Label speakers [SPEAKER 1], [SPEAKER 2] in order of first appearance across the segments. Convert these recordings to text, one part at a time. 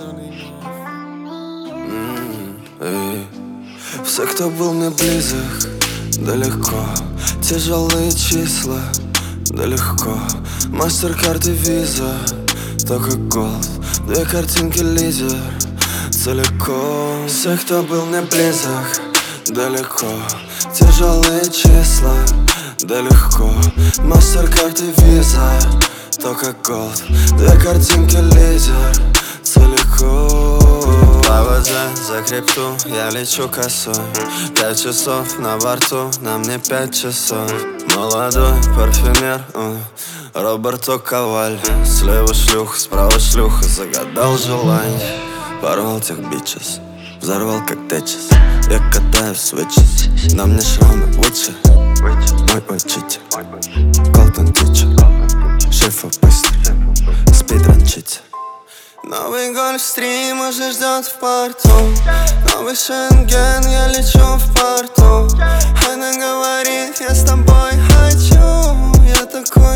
[SPEAKER 1] Все, кто был мне близок, да легко. Тяжелые числа, да легко. Мастеркард и виза, только голд. Две картинки лидер, целиком. Все, кто был мне близок, да легко. Тяжелые числа, да легко. Мастеркард и виза, только голд. Две картинки лидер, целиком. АВЗ за крипту, я лечу косой. 5 часов на борту, на мне 5 часов. Молодой парфюмер, Роберто Коваль. Слева шлюха, справа шлюха, загадал желание. Порвал тех бичес, взорвал как течес. Я катаю свечес, на мне шрамы Уитчи. Мой учитель, Колтон Тичер. Шефа быстро, спидран читер. Новый гольфстрим уже ждет в порту. Новый Шенген, я лечу в порту. Она говорит, я с тобой хочу. Я такой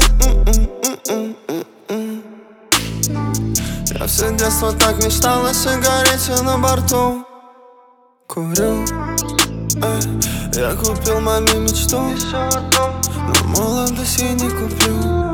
[SPEAKER 1] Я все детство так мечтал о сигарете на борту. Курю, я купил маме мечту, но молодость я не куплю.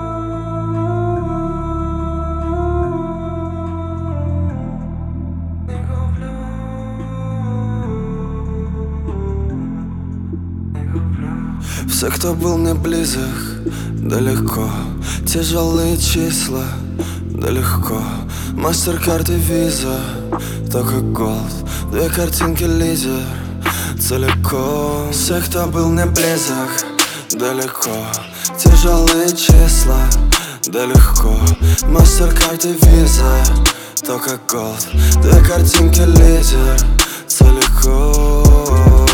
[SPEAKER 1] Все, кто был мне близок, да легко. Тяжелые числа, да легко. Мастеркард и виза, только голд. Две картинки лидер, целиком. Все, кто был мне близок, да легко. Тяжелые числа, да легко. Мастеркард и виза, только голд. Две картинки лидер, целиком.